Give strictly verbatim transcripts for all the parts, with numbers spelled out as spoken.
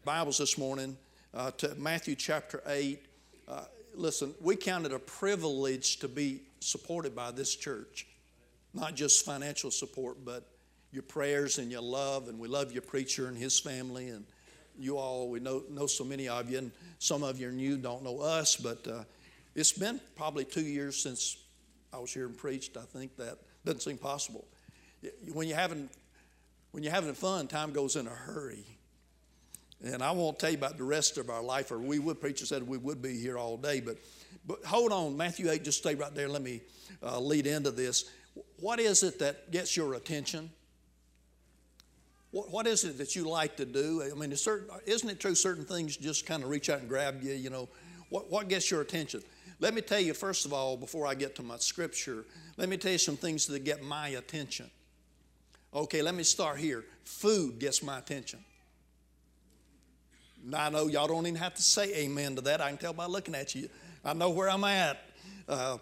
Bibles this morning uh, to Matthew chapter eight. Uh, listen, we count it a privilege to be supported by this church. Not just financial support, but your prayers and your love. And we love your preacher and his family. And you all, we know, know so many of you. And some of you are new, don't know us. But uh, it's been probably two years since I was here and preached. I think that doesn't seem possible. When you're having, when you're having fun, time goes in a hurry. And I won't tell you about the rest of our life, or we would, preacher said we would be here all day. But, but hold on, Matthew eight, just stay right there. Let me uh, lead into this. What is it that gets your attention? What, what is it that you like to do? I mean, it's certain, isn't it true certain things just kind of reach out and grab you, you know? What, what gets your attention? Let me tell you, first of all, before I get to my scripture, let me tell you some things that get my attention. Okay, let me start here. Food gets my attention. Now, I know y'all don't even have to say amen to that. I can tell by looking at you. I know where I'm at. Uh,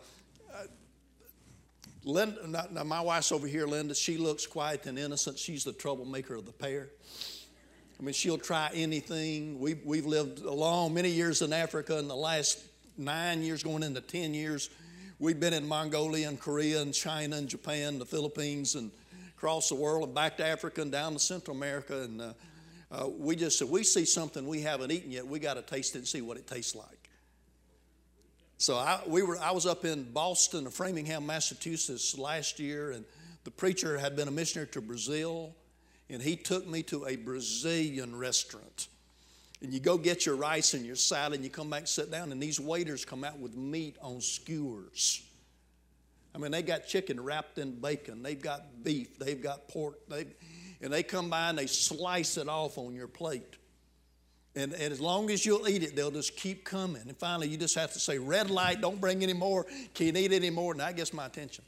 Linda, now my wife's over here, Linda. She looks quiet and innocent. She's the troublemaker of the pair. I mean, she'll try anything. We've, we've lived long, many years in Africa. In the last nine years, going into ten years, we've been in Mongolia and Korea and China and Japan, the Philippines, and across the world and back to Africa and down to Central America. And uh, uh, we just, if we see something we haven't eaten yet, we got to taste it and see what it tastes like. So I, we were, I was up in Boston, Framingham, Massachusetts last year, and the preacher had been a missionary to Brazil, and he took me to a Brazilian restaurant. And you go get your rice and your salad, and you come back and sit down, and these waiters come out with meat on skewers. I mean, they got chicken wrapped in bacon. They've got beef. They've got pork. They've, and they come by and they slice it off on your plate. And, and as long as you'll eat it, they'll just keep coming. And finally, you just have to say, red light, don't bring any more. Can't eat any more. And that gets my attention.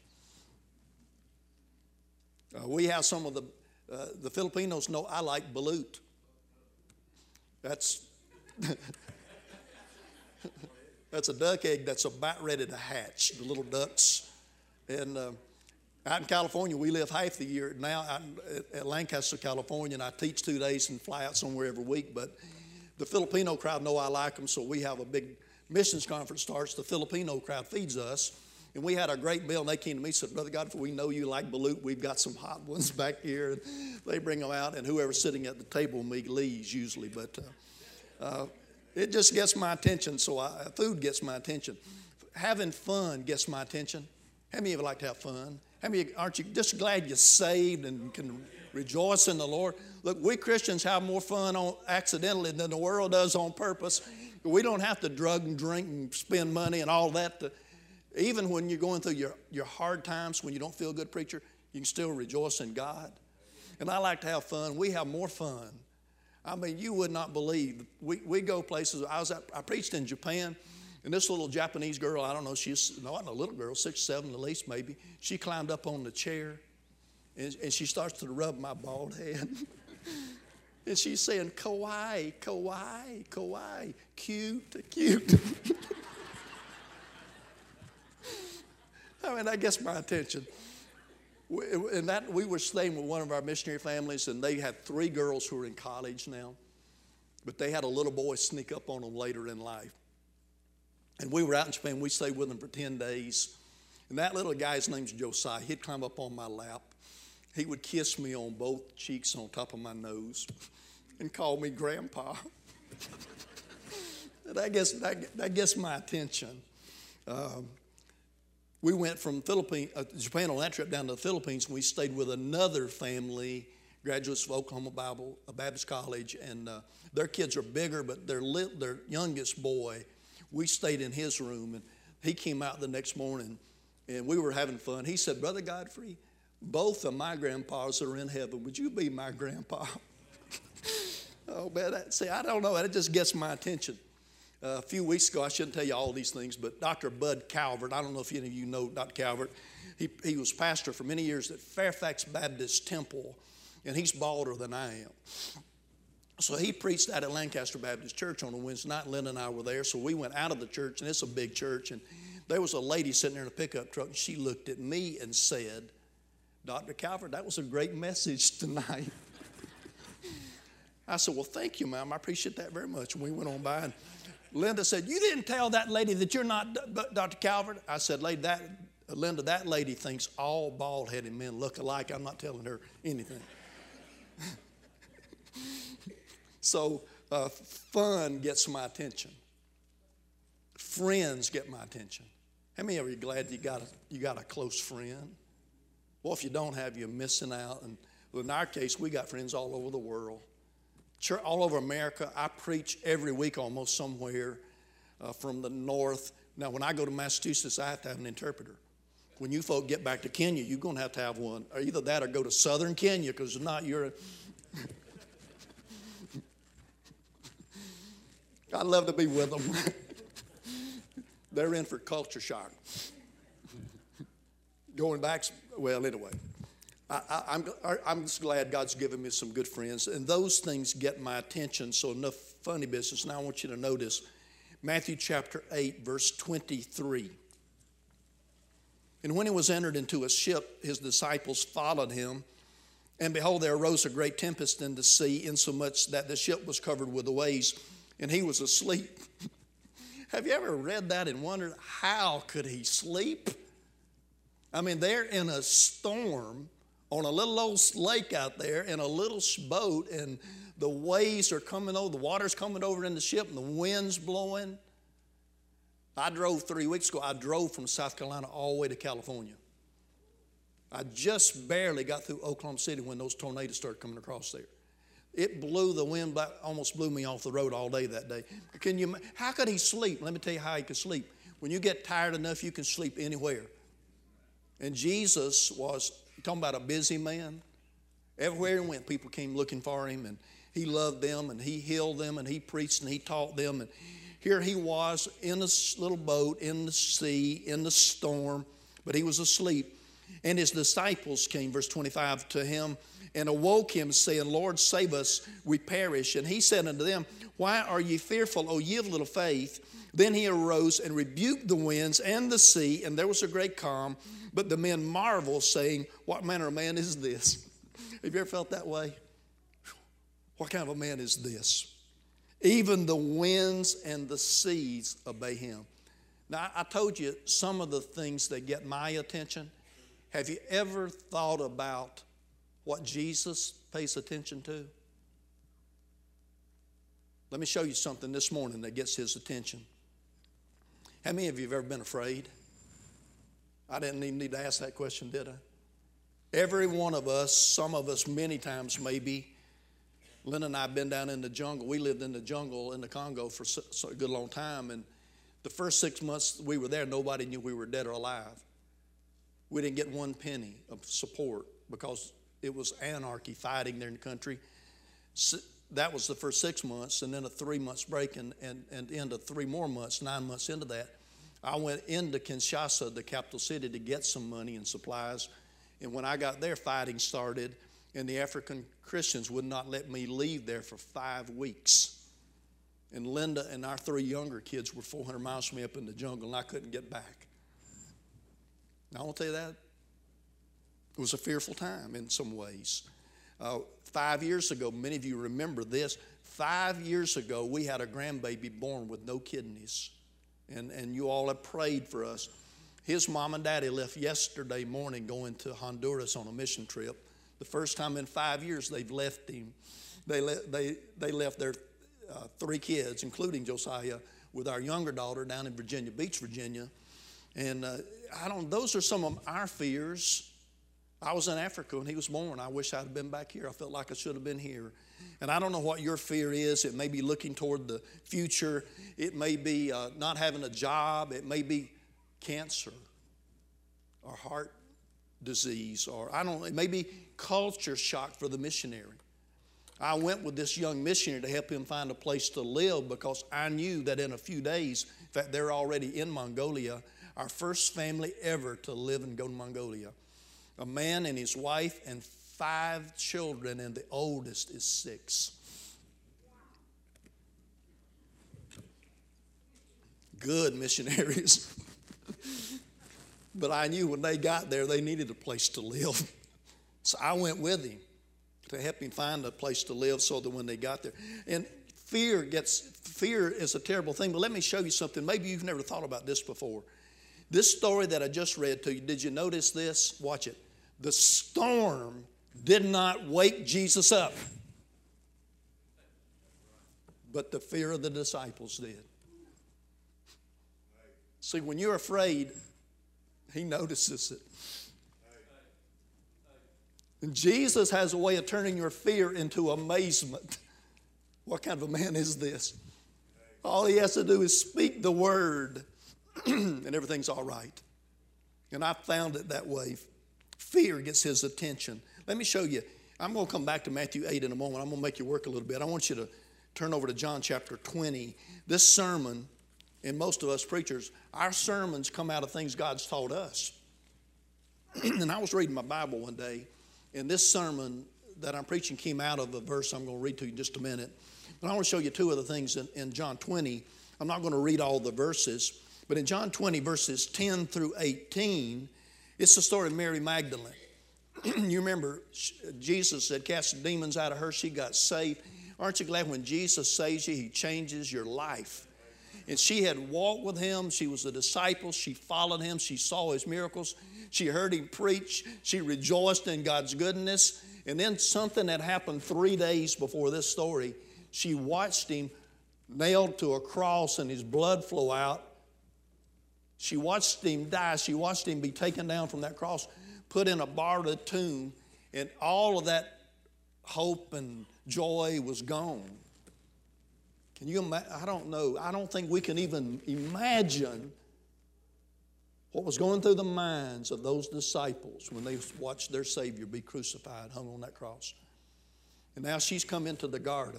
Uh, we have some of the, uh, the Filipinos know I like balut. That's, that's a duck egg that's about ready to hatch, the little ducks. And uh, out in California, we live half the year. Now out at Lancaster, California, and I teach two days and fly out somewhere every week. But the Filipino crowd know I like them, so we have a big missions conference starts. The Filipino crowd feeds us. And we had a great meal, and they came to me and said, Brother Godfrey, we know you like balut. We've got some hot ones back here. And they bring them out, and whoever's sitting at the table with me leaves usually. But uh, uh, it just gets my attention, so I, food gets my attention. Having fun gets my attention. How many of you like to have fun? How many of you, aren't you just glad you're saved and can rejoice in the Lord? Look, we Christians have more fun on accidentally than the world does on purpose. We don't have to drug and drink and spend money and all that. To, even when you're going through your, your hard times, when you don't feel good, preacher, you can still rejoice in God. And I like to have fun. We have more fun. I mean, you would not believe. We, we go places. I was at, I preached in Japan. And this little Japanese girl, I don't know, she's not a little girl, six, seven at least maybe. She climbed up on the chair, and, and she starts to rub my bald head. And she's saying, kawaii, kawaii, kawaii, cute, cute. I mean, that gets my attention. We, and that we were staying with one of our missionary families, and they had three girls who are in college now. But they had a little boy sneak up on them later in life. And we were out in Japan. We stayed with him for ten days. And that little guy's name's Josiah. He'd climb up on my lap. He would kiss me on both cheeks on top of my nose and call me Grandpa. that, gets, that, that gets my attention. Um, we went from Philippine, uh, Japan on that trip down to the Philippines, and we stayed with another family, graduates of Oklahoma Bible, uh, Baptist College. And uh, their kids are bigger, but their, lit, their youngest boy, we stayed in his room, and he came out the next morning, and we were having fun. He said, Brother Godfrey, both of my grandpas are in heaven. Would you be my grandpa? Oh, man, that, see, I don't know. That just gets my attention. Uh, a few weeks ago, I shouldn't tell you all these things, but Doctor Bud Calvert, I don't know if any of you know Doctor Calvert. He, he was pastor for many years at Fairfax Baptist Temple, and he's balder than I am. So he preached out at Lancaster Baptist Church on a Wednesday night. Linda and I were there, so we went out of the church, and it's a big church, and there was a lady sitting there in a pickup truck, and she looked at me and said, Doctor Calvert, that was a great message tonight. I said, well, thank you, ma'am. I appreciate that very much. And we went on by, and Linda said, you didn't tell that lady that you're not Doctor Calvert? I said, lady, that, Linda, that lady thinks all bald-headed men look alike. I'm not telling her anything. So uh, fun gets my attention. Friends get my attention. How many of you are glad you got a, you got a close friend? Well, if you don't have, you're missing out. And in our case, we got friends all over the world. Church, all over America. I preach every week almost somewhere uh, from the north. Now, when I go to Massachusetts, I have to have an interpreter. When you folk get back to Kenya, you're going to have to have one. Or either that or go to southern Kenya, because if not, you're... I'd love to be with them. They're in for culture shock. Going back, well, anyway. I, I, I'm, I'm just glad God's given me some good friends, and those things get my attention, so enough funny business. Now I want you to notice Matthew chapter eight, verse twenty-three. And when he was entered into a ship, his disciples followed him, and behold, there arose a great tempest in the sea, insomuch that the ship was covered with the waves, and he was asleep. Have you ever read that and wondered, how could he sleep? I mean, they're in a storm on a little old lake out there in a little boat, and the waves are coming over, the water's coming over in the ship, and the wind's blowing. I drove three weeks ago, I drove from South Carolina all the way to California. I just barely got through Oklahoma City when those tornadoes started coming across there. It blew the wind back, almost blew me off the road all day that day. Can you? How could he sleep? Let me tell you how he could sleep. When you get tired enough, you can sleep anywhere. And Jesus was, talking about a busy man. Everywhere he went, people came looking for him, and he loved them, and he healed them, and he preached, and he taught them. And here he was in a little boat, in the sea, in the storm, but he was asleep. And his disciples came, verse twenty-five, to him, and awoke him, saying, Lord, save us, we perish. And he said unto them, why are ye fearful, O ye of little faith? Then he arose and rebuked the winds and the sea, and there was a great calm. But the men marveled, saying, what manner of man is this? Have you ever felt that way? What kind of a man is this? Even the winds and the seas obey him. Now, I told you some of the things that get my attention. Have you ever thought about what Jesus pays attention to? Let me show you something this morning that gets his attention. How many of you have ever been afraid? I didn't even need to ask that question, did I? Every one of us, some of us many times maybe. Lynn and I have been down in the jungle. We lived in the jungle in the Congo for a good long time. And the first six months we were there, nobody knew we were dead or alive. We didn't get one penny of support because it was anarchy fighting there in the country. So that was the first six months, and then a three months break, and, and, and into three more months, nine months into that. I went into Kinshasa, the capital city, to get some money and supplies. And when I got there, fighting started, and the African Christians would not let me leave there for five weeks. And Linda and our three younger kids were four hundred miles from me up in the jungle, and I couldn't get back. Now, I want to tell you that. It was a fearful time in some ways. Uh, five years ago, many of you remember this, five years ago, we had a grandbaby born with no kidneys. And, and you all have prayed for us. His mom and daddy left yesterday morning going to Honduras on a mission trip. The first time in five years they've left him. They, le- they, they left their uh, three kids, including Josiah, with our younger daughter down in Virginia Beach, Virginia. And uh, I don't. Those are some of our fears. I was in Africa when he was born. I wish I'd been back here. I felt like I should have been here. And I don't know what your fear is. It may be looking toward the future. It may be uh, not having a job. It may be cancer or heart disease, or I don't know. It may be culture shock for the missionary. I went with this young missionary to help him find a place to live because I knew that in a few days, in fact, they're already in Mongolia, our first family ever to live and go to Mongolia. A man and his wife and five children, and the oldest is six. Good missionaries. But I knew when they got there, they needed a place to live. So I went with him to help him find a place to live so that when they got there. And fear gets, fear is a terrible thing, but let me show you something. Maybe you've never thought about this before. This story that I just read to you, did you notice this? Watch it. The storm did not wake Jesus up, but the fear of the disciples did. See, when you're afraid, he notices it. And Jesus has a way of turning your fear into amazement. What kind of a man is this? All he has to do is speak the word and everything's all right. And I found it that way. Fear gets his attention. Let me show you. I'm going to come back to Matthew eight in a moment. I'm going to make you work a little bit. I want you to turn over to John chapter twenty. This sermon, and most of us preachers, our sermons come out of things God's taught us. And I was reading my Bible one day, and this sermon that I'm preaching came out of a verse I'm going to read to you in just a minute. But I want to show you two other things in, in John twenty. I'm not going to read all the verses, but in John twenty, verses ten through eighteen, it's the story of Mary Magdalene. You remember Jesus said, cast the demons out of her, she got saved. Aren't you glad when Jesus saves you, he changes your life? And she had walked with him. She was a disciple. She followed him. She saw his miracles. She heard him preach. She rejoiced in God's goodness. And then something that happened three days before this story, she watched him nailed to a cross and his blood flow out. She watched him die. She watched him be taken down from that cross, put in a borrowed tomb, and all of that hope and joy was gone. Can you imagine? I don't know. I don't think we can even imagine what was going through the minds of those disciples when they watched their Savior be crucified, hung on that cross. And now she's come into the garden.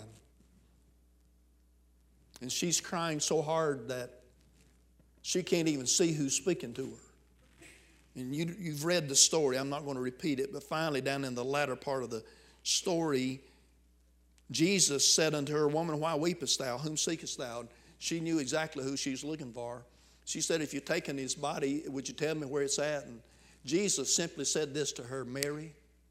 And she's crying so hard that she can't even see who's speaking to her. And you, you've read the story. I'm not going to repeat it. But finally, down in the latter part of the story, Jesus said unto her, Woman, why weepest thou? Whom seekest thou? She knew exactly who she was looking for. She said, If you've taken his body, would you tell me where it's at? And Jesus simply said this to her, Mary.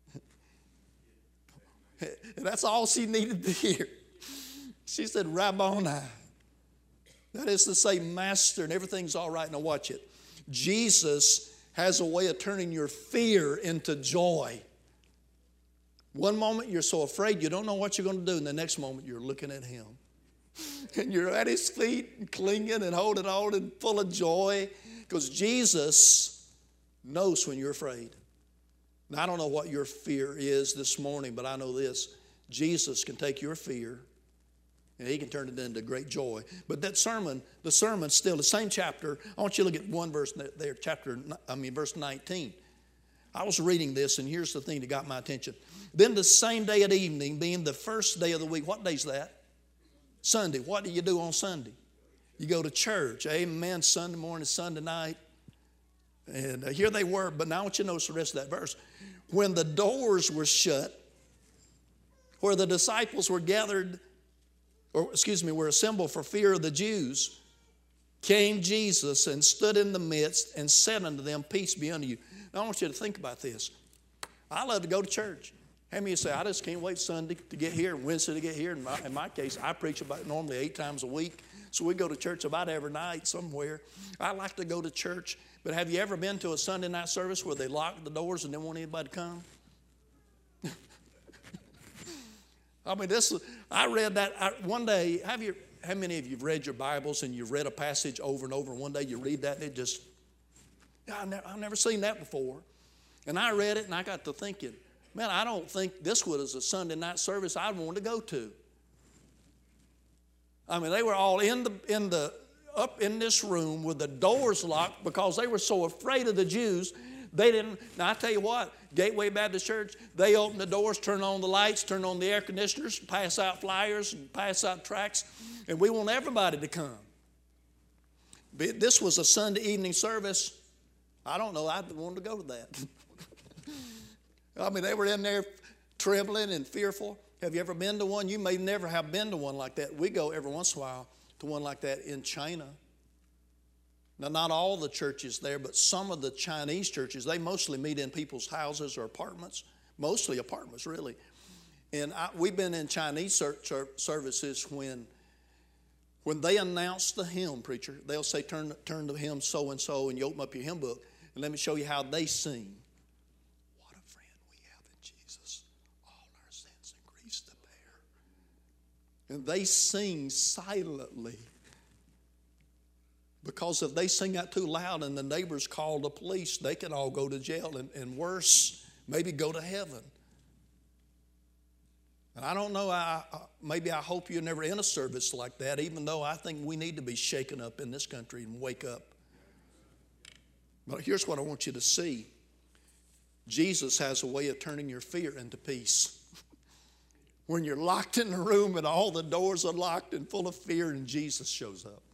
And that's all she needed to hear. She said, Rabboni. That is to say, Master, and everything's all right. Now watch it. Jesus has a way of turning your fear into joy. One moment you're so afraid you don't know what you're going to do, and the next moment you're looking at him. And you're at his feet and clinging and holding on and full of joy, because Jesus knows when you're afraid. Now, I don't know what your fear is this morning, but I know this. Jesus can take your fear and he can turn it into great joy. But that sermon, the sermon's still the same chapter. I want you to look at one verse there, chapter, I mean, verse nineteen. I was reading this, and here's the thing that got my attention. Then the same day at evening, being the first day of the week. What day's that? Sunday. What do you do on Sunday? You go to church. Amen. Sunday morning, Sunday night. And uh, here they were. But now I want you to notice the rest of that verse. When the doors were shut, where the disciples were gathered, or excuse me, were assembled for fear of the Jews, came Jesus and stood in the midst and said unto them, Peace be unto you. Now I want you to think about this. I love to go to church. How many of you say, I just can't wait Sunday to get here and Wednesday to get here? In my, in my case, I preach about normally eight times a week. So we go to church about every night somewhere. I like to go to church. But have you ever been to a Sunday night service where they lock the doors and didn't want anybody to come? I mean, this. I read that I, one day. Have you? How many of you have read your Bibles and you've read a passage over and over, and one day you read that and it just, I've never, I've never seen that before. And I read it and I got to thinking, man, I don't think this was a Sunday night service I'd want to go to. I mean, they were all in the in the up in this room with the doors locked because they were so afraid of the Jews. They didn't. Now I tell you what, Gateway Baptist Church, they open the doors, turn on the lights, turn on the air conditioners, pass out flyers and pass out tracts, and we want everybody to come. But this was a Sunday evening service. I don't know. I wanted to go to that. I mean, they were in there trembling and fearful. Have you ever been to one? You may never have been to one like that. We go every once in a while to one like that in China. Now, not all the churches there, but some of the Chinese churches, they mostly meet in people's houses or apartments, mostly apartments, really. And I, we've been in Chinese ser- ser- services when, when they announce the hymn, preacher, they'll say, turn, turn to hymn so-and-so, and you open up your hymn book, and let me show you how they sing. What a friend we have in Jesus, all our sins and griefs to bear. And they sing silently. Because if they sing that too loud and the neighbors call the police, they can all go to jail and, and worse, maybe go to heaven. And I don't know, I, maybe I hope you're never in a service like that, even though I think we need to be shaken up in this country and wake up. But here's what I want you to see. Jesus has a way of turning your fear into peace. When you're locked in the room and all the doors are locked and full of fear, and Jesus shows up.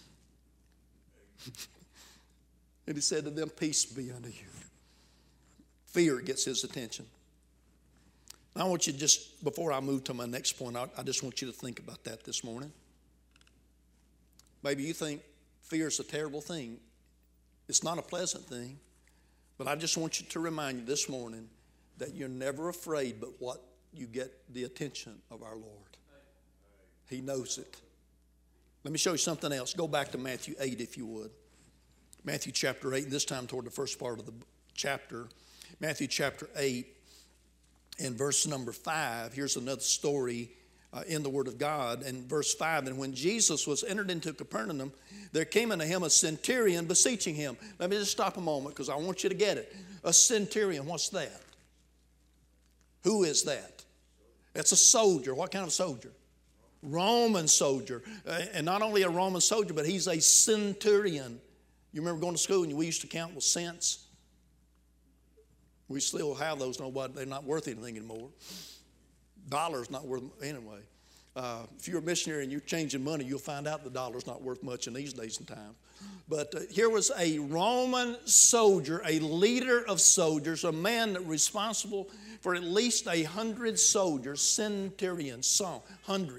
And he said to them, peace be unto you. Fear gets his attention. I want you to just, before I move to my next point, I, I just want you to think about that this morning. Maybe you think fear is a terrible thing. It's not a pleasant thing. But I just want you to remind you this morning that you're never afraid but what you get the attention of our Lord. He knows it. Let me show you something else. Go back to Matthew eight if you would. Matthew chapter eight, this time toward the first part of the chapter. Matthew chapter eight and verse number five. Here's another story uh, in the Word of God. And verse five, and when Jesus was entered into Capernaum, there came unto him a centurion beseeching him. Let me just stop a moment because I want you to get it. A centurion, what's that? Who is that? That's a soldier. What kind of soldier? Roman soldier. Uh, and not only a Roman soldier, but he's a centurion. You remember going to school and we used to count with cents? We still have those. Nobody, they're not worth anything anymore. Dollar's not worth anyway. Uh, if you're a missionary and you're changing money, you'll find out the dollar's not worth much in these days and times. But uh, here was a Roman soldier, a leader of soldiers, a man that was responsible for at least a hundred soldiers, centurion, some hundred.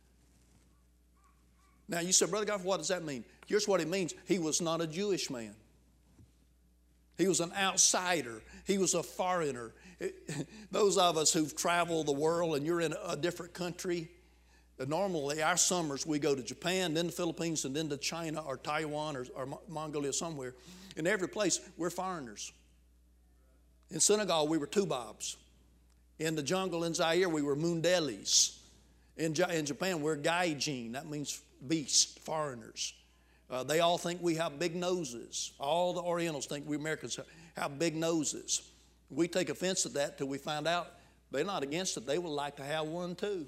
Now you said, Brother God, what does that mean? Here's what it means. He was not a Jewish man. He was an outsider. He was a foreigner. Those of us who've traveled the world and you're in a different country, normally our summers we go to Japan, then the Philippines, and then to China or Taiwan or, or Mongolia somewhere. In every place, we're foreigners. In Senegal, we were Tubabs. In the jungle in Zaire, we were Mundelis. In, in Japan, we're Gaijin. That means beast, foreigners. Uh, they all think we have big noses. All the Orientals think we Americans have big noses. We take offense at that till we find out they're not against it. They would like to have one too.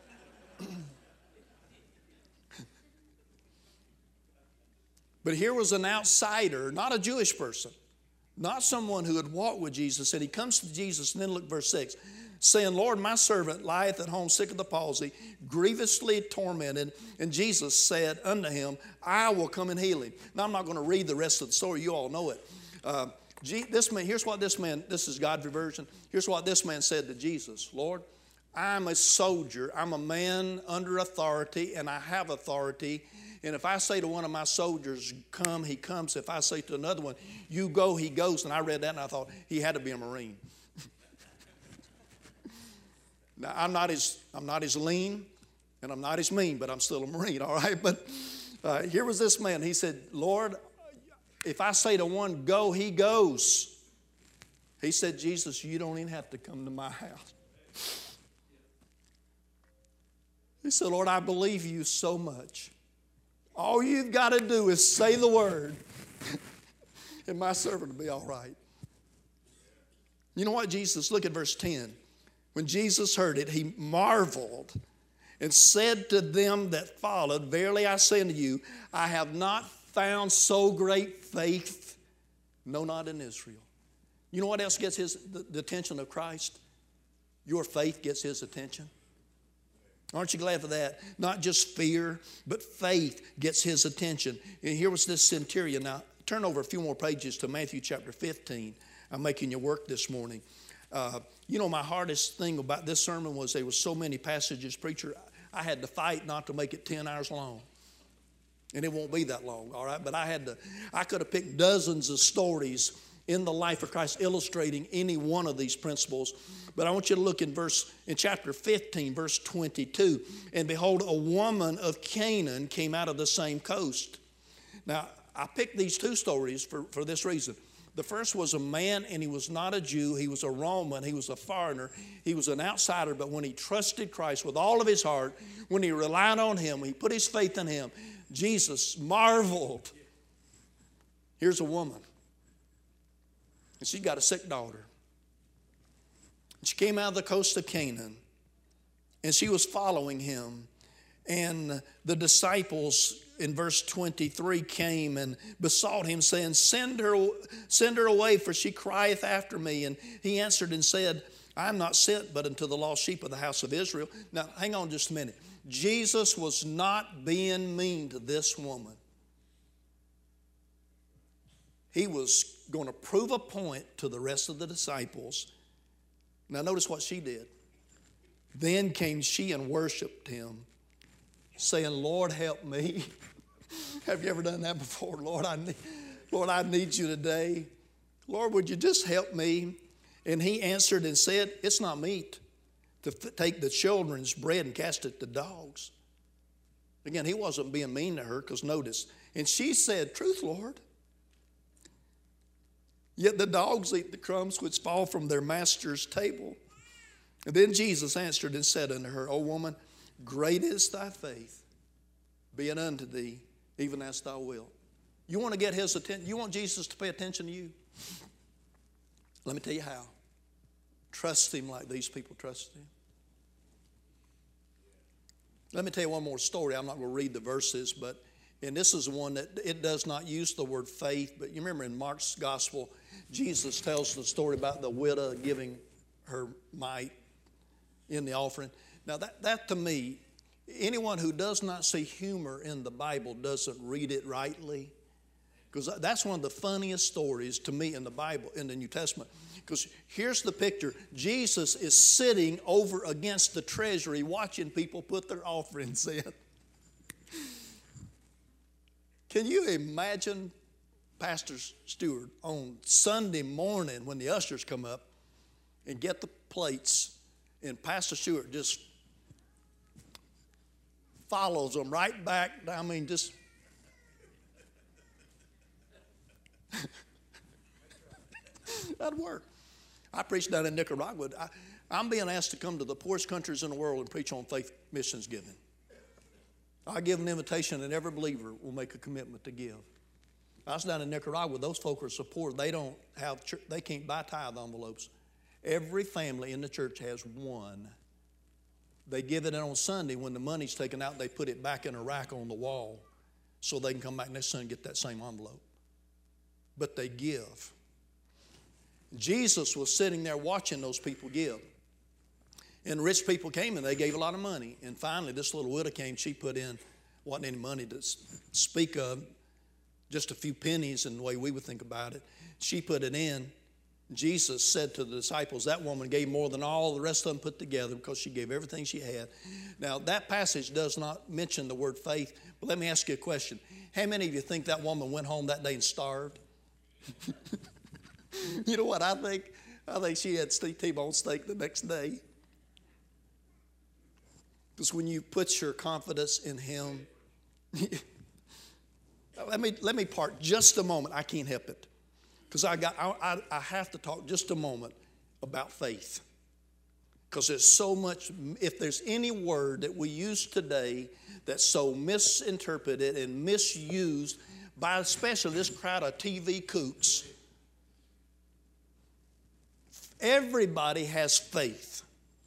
But here was an outsider, not a Jewish person, not someone who had walked with Jesus. And he comes to Jesus, and then look verse six. Saying, Lord, my servant lieth at home sick of the palsy, grievously tormented. And Jesus said unto him, I will come and heal him. Now, I'm not going to read the rest of the story. You all know it. Uh, this man, here's what this man, this is God's version. Here's what this man said to Jesus. Lord, I'm a soldier. I'm a man under authority, and I have authority. And if I say to one of my soldiers, come, he comes. If I say to another one, you go, he goes. And I read that, and I thought, he had to be a Marine. Now, I'm not as I'm not as lean, and I'm not as mean, but I'm still a Marine, all right? But uh, here was this man. He said, Lord, if I say to one, go, he goes. He said, Jesus, you don't even have to come to my house. He said, Lord, I believe you so much. All you've got to do is say the word, and my servant will be all right. You know what, Jesus? Look at verse ten. When Jesus heard it, he marveled and said to them that followed, verily I say unto you, I have not found so great faith, no, not in Israel. You know what else gets his, the, the attention of Christ? Your faith gets his attention. Aren't you glad for that? Not just fear, but faith gets his attention. And here was this centurion. Now, turn over a few more pages to Matthew chapter fifteen. I'm making you work this morning. Uh, you know, my hardest thing about this sermon was there was so many passages, preacher, I had to fight not to make it ten hours long. And it won't be that long, all right? But I had to, I could have picked dozens of stories in the life of Christ, illustrating any one of these principles. But I want you to look in verse in chapter fifteen, verse twenty-two. And behold, a woman of Canaan came out of the same coast. Now, I picked these two stories for, for this reason. The first was a man, and he was not a Jew. He was a Roman. He was a foreigner. He was an outsider. But when he trusted Christ with all of his heart, when he relied on him, he put his faith in him, Jesus marveled. Here's a woman. And she got a sick daughter. She came out of the coast of Canaan, and she was following him. And the disciples in verse twenty-three came and besought him, saying, Send her, send her away, for she crieth after me. And he answered and said, I am not sent but unto the lost sheep of the house of Israel. Now, hang on just a minute. Jesus was not being mean to this woman. He was going to prove a point to the rest of the disciples. Now, notice what she did. Then came she and worshiped him, saying, Lord, help me. Have you ever done that before? Lord, I need, Lord, I need you today. Lord, would you just help me? And he answered and said, it's not meet to f- take the children's bread and cast it to dogs. Again, he wasn't being mean to her, because notice. And she said, truth, Lord. Yet the dogs eat the crumbs which fall from their master's table. And then Jesus answered and said unto her, O woman, great is thy faith, be it unto thee, even as thou wilt. You want to get his attention? You want Jesus to pay attention to you? Let me tell you how. Trust him like these people trusted him. Let me tell you one more story. I'm not going to read the verses, but and this is one that it does not use the word faith, but you remember in Mark's gospel, Jesus tells the story about the widow giving her mite in the offering. Now that, that to me, anyone who does not see humor in the Bible doesn't read it rightly. Because that's one of the funniest stories to me in the Bible, in the New Testament. Because here's the picture. Jesus is sitting over against the treasury watching people put their offerings in. Can you imagine Pastor Stewart on Sunday morning when the ushers come up and get the plates, and Pastor Stewart just follows them right back? I mean, just... That'd work. I preached down in Nicaragua. I, I'm being asked to come to the poorest countries in the world and preach on faith missions giving. I give an invitation, and every believer will make a commitment to give. I was down in Nicaragua. Those folk are so poor they don't have church, they can't buy tithe envelopes. Every family in the church has one. They give it in on Sunday. When the money's taken out, they put it back in a rack on the wall so they can come back next Sunday and get that same envelope. But they give. Jesus was sitting there watching those people give. And rich people came and they gave a lot of money. And finally, this little widow came. She put in, wasn't any money to speak of, just a few pennies in the way we would think about it. She put it in. Jesus said to the disciples, that woman gave more than all the rest of them put together because she gave everything she had. Now, that passage does not mention the word faith, but let me ask you a question. How many of you think that woman went home that day and starved? You know what I think? I think she had T-bone steak the next day. Because when you put your confidence in him, let me let me park just a moment. I can't help it. Because I got I, I, I have to talk just a moment about faith. Because there's so much, if there's any word that we use today that's so misinterpreted and misused by especially this crowd of T V kooks, everybody has faith.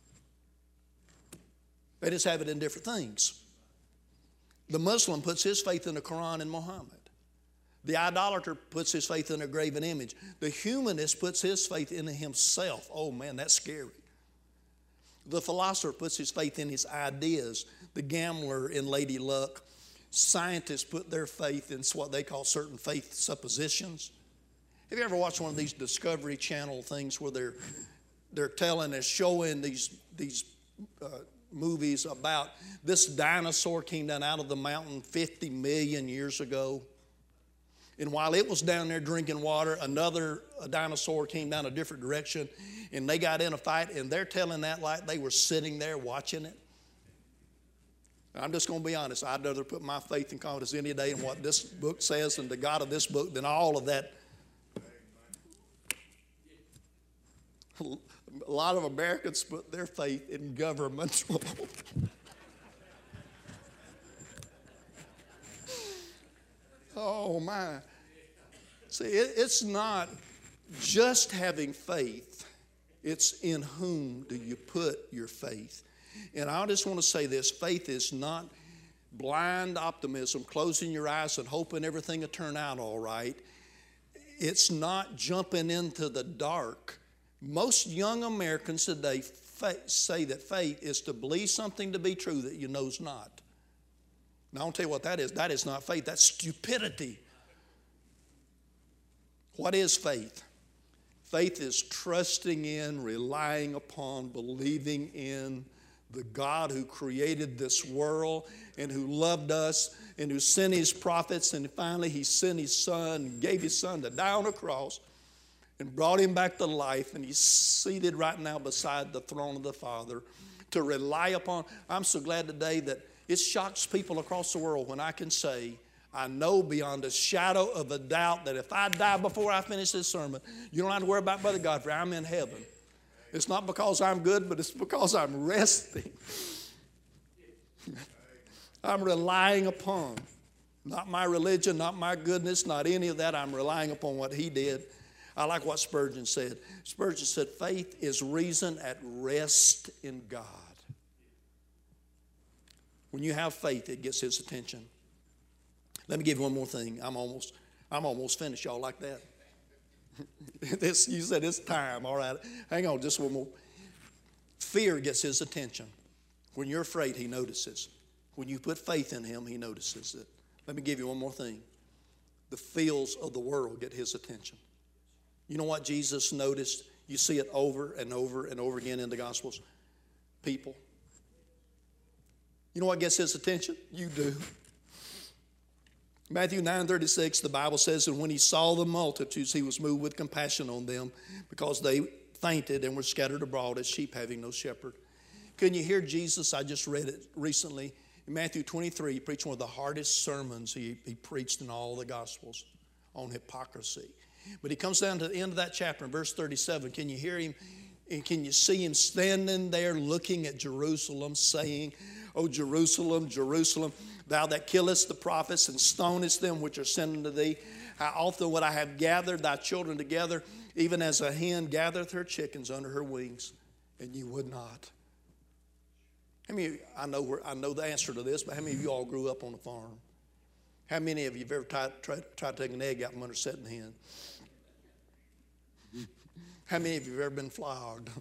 They just have it in different things. The Muslim puts his faith in the Quran and Muhammad. The idolater puts his faith in a graven image. The humanist puts his faith in himself. Oh man, that's scary. The philosopher puts his faith in his ideas. The gambler in Lady Luck. Scientists put their faith in what they call certain faith suppositions. Have you ever watched one of these Discovery Channel things where they're they're telling us, showing these these uh, movies about this dinosaur came down out of the mountain fifty million years ago, And while it was down there drinking water, another a dinosaur came down a different direction, and they got in a fight, and they're telling that like they were sitting there watching it. I'm just going to be honest. I'd rather put my faith and confidence any day in what this book says and the God of this book than all of that. A lot of Americans put their faith in government. Oh, my. See, it, it's not just having faith. It's in whom do you put your faith. And I just want to say this. Faith is not blind optimism, closing your eyes and hoping everything will turn out all right. It's not jumping into the dark. Most young Americans today fa- say that faith is to believe something to be true that you know's not. Now, I'll tell you what that is. That is not faith. That's stupidity. What is faith? Faith is trusting in, relying upon, believing in the God who created this world and who loved us and who sent his prophets, and finally he sent his son and gave his son to die on a cross and brought him back to life, and he's seated right now beside the throne of the Father to rely upon. I'm so glad today that it shocks people across the world when I can say, I know beyond a shadow of a doubt that if I die before I finish this sermon, you don't have to worry about Brother Godfrey. I'm in heaven. It's not because I'm good, but it's because I'm resting. I'm relying upon, not my religion, not my goodness, not any of that. I'm relying upon what he did. I like what Spurgeon said. Spurgeon said, faith is reason at rest in God. When you have faith, it gets his attention. Let me give you one more thing. I'm almost, I'm almost finished. Y'all like that? This, you said it's time. All right. Hang on just one more. Fear gets his attention. When you're afraid, he notices. When you put faith in him, he notices it. Let me give you one more thing. The feels of the world get his attention. You know what Jesus noticed? You see it over and over and over again in the Gospels. People. You know what gets his attention? You do. Matthew nine thirty-six, the Bible says, and when he saw the multitudes, he was moved with compassion on them because they fainted and were scattered abroad as sheep having no shepherd. Can you hear Jesus? I just read it recently. In Matthew twenty-three, he preached one of the hardest sermons he, he preached in all the Gospels on hypocrisy. But he comes down to the end of that chapter in verse thirty-seven. Can you hear him? And can you see him standing there looking at Jerusalem saying, O Jerusalem, Jerusalem, thou that killest the prophets and stonest them which are sent unto thee, how often would I have gathered thy children together, even as a hen gathereth her chickens under her wings, and you would not. How many of you, I know where, I know the answer to this, but how many of you all grew up on a farm? How many of you have ever tried, tried, tried to take an egg out from under a setting hen? How many of you have ever been flogged?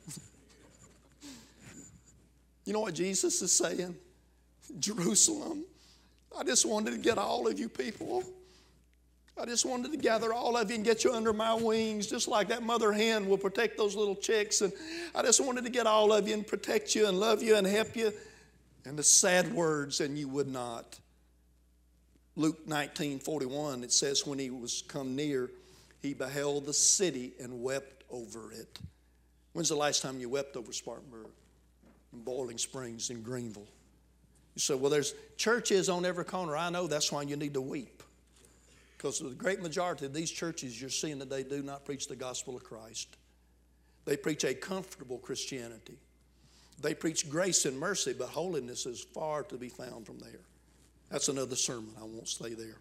You know what Jesus is saying? Jerusalem, I just wanted to get all of you people. I just wanted to gather all of you and get you under my wings, just like that mother hen will protect those little chicks. And I just wanted to get all of you and protect you and love you and help you. And the sad words, and you would not. Luke nineteen forty-one, it says, when he was come near, he beheld the city and wept over it. When's the last time you wept over Spartanburg, in Boiling Springs, in Greenville? You say, well, there's churches on every corner. I know, that's why you need to weep. Because the great majority of these churches you're seeing today do not preach the gospel of Christ. They preach a comfortable Christianity. They preach grace and mercy, but holiness is far to be found from there. That's another sermon. I won't stay there.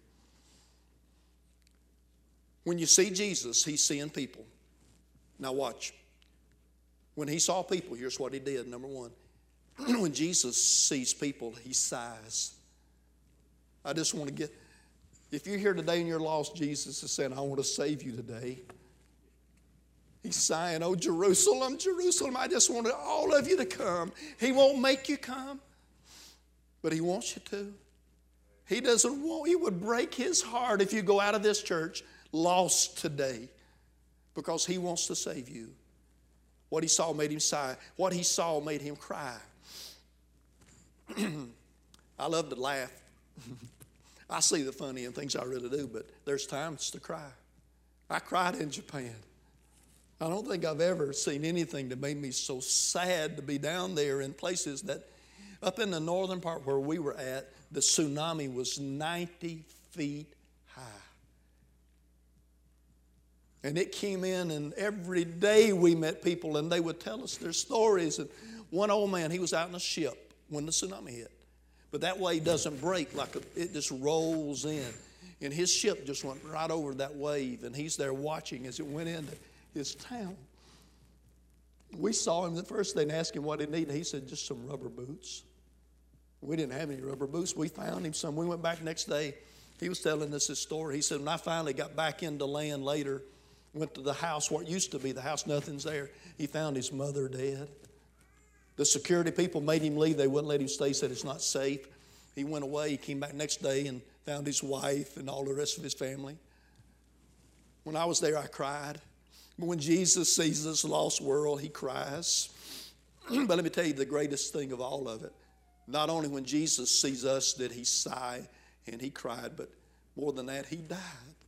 When you see Jesus, he's seeing people. Now watch. When he saw people, here's what he did. Number one, when Jesus sees people, he sighs. I just want to get, if you're here today and you're lost, Jesus is saying, I want to save you today. He's sighing, oh, Jerusalem, Jerusalem, I just want all of you to come. He won't make you come, but he wants you to. He doesn't want, he would break his heart if you go out of this church lost today, because he wants to save you. What he saw made him sigh. What he saw made him cry. I love to laugh. I see the funny in things, I really do, but there's times to cry. I cried in Japan. I don't think I've ever seen anything that made me so sad to be down there in places that, up in the northern part where we were at, the tsunami was ninety feet high. And it came in, and every day we met people, and they would tell us their stories. And one old man, he was out in a ship when the tsunami hit. But that wave doesn't break, like a, it just rolls in. And his ship just went right over that wave, and he's there watching as it went into his town. We saw him the first day and asked him what he needed. He said, just some rubber boots. We didn't have any rubber boots. We found him some. We went back next day. He was telling us his story. He said, when I finally got back into land later, went to the house, what used to be the house, nothing's there. He found his mother dead. The security people made him leave. They wouldn't let him stay, he said it's not safe. He went away. He came back next day and found his wife and all the rest of his family. When I was there, I cried. But when Jesus sees this lost world, he cries. But let me tell you the greatest thing of all of it. Not only when Jesus sees us did he sigh and he cried, but more than that, he died.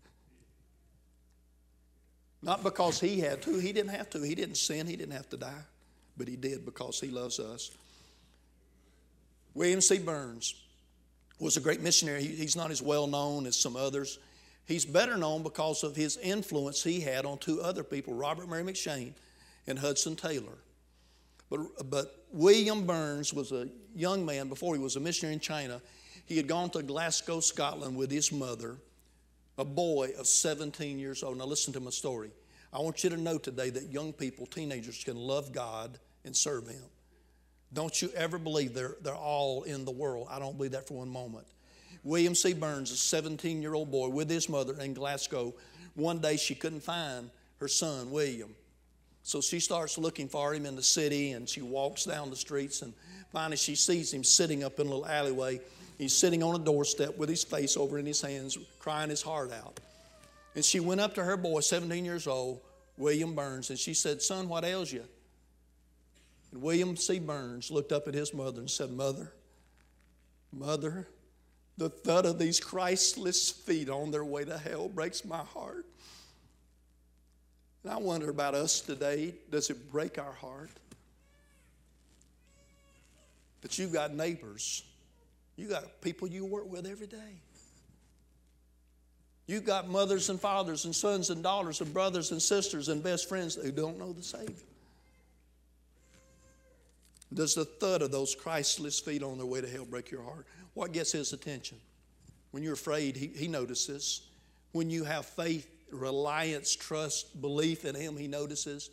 Not because he had to. He didn't have to. He didn't sin. He didn't have to die. But he did because he loves us. William C. Burns was a great missionary. He, he's not as well known as some others. He's better known because of his influence he had on two other people, Robert Mary McCheyne and Hudson Taylor. But, but William Burns was a young man before he was a missionary in China. He had gone to Glasgow, Scotland with his mother, a boy of seventeen years old. Now listen to my story. I want you to know today that young people, teenagers, can love God and serve Him. Don't you ever believe they're, they're all in the world. I don't believe that for one moment. William C. Burns, a seventeen-year-old boy with his mother in Glasgow. One day she couldn't find her son, William. So she starts looking for him in the city, and she walks down the streets, and finally she sees him sitting up in a little alleyway. He's sitting on a doorstep with his face over in his hands, crying his heart out. And she went up to her boy, seventeen years old, William Burns, and she said, son, what ails you? And William C. Burns looked up at his mother and said, Mother, Mother, the thud of these Christless feet on their way to hell breaks my heart. And I wonder about us today, does it break our heart? That you've got neighbors, you got people you work with every day. You've got mothers and fathers and sons and daughters and brothers and sisters and best friends who don't know the Savior. Does the thud of those Christless feet on their way to hell break your heart? What gets his attention? When you're afraid, he, he notices. When you have faith, reliance, trust, belief in Him, He notices.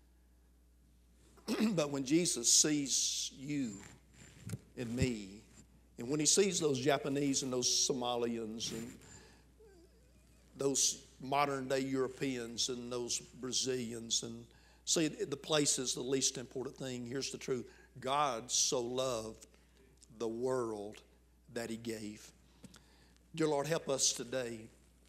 But when Jesus sees you and me, and when He sees those Japanese and those Somalians and those modern-day Europeans and those Brazilians, and see, the place is the least important thing. Here's the truth. God so loved the world that He gave. Dear Lord, help us today.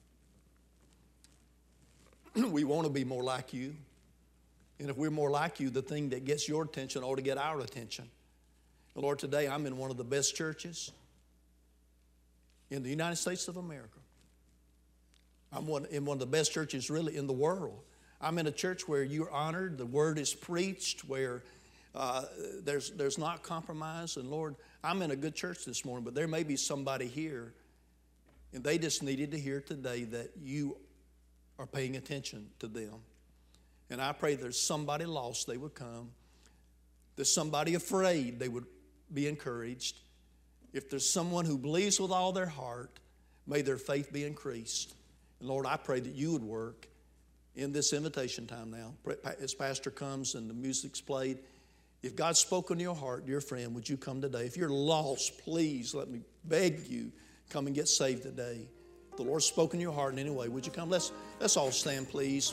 We want to be more like You. And if we're more like You, the thing that gets Your attention ought to get our attention. Lord, today I'm in one of the best churches in the United States of America. I'm one, in one of the best churches really in the world. I'm in a church where You're honored, the Word is preached, where uh, there's, there's not compromise. And Lord, I'm in a good church this morning, but there may be somebody here, and they just needed to hear today that You are paying attention to them. And I pray there's somebody lost, they would come. There's somebody afraid, they would be encouraged. If there's someone who believes with all their heart, may their faith be increased. And Lord, I pray that You would work in this invitation time now. As Pastor comes and the music's played, if God's spoken to your heart, dear friend, would you come today? If you're lost, please let me beg you, come and get saved today. If the Lord's spoken to your heart in any way, would you come? Let's, let's all stand, please.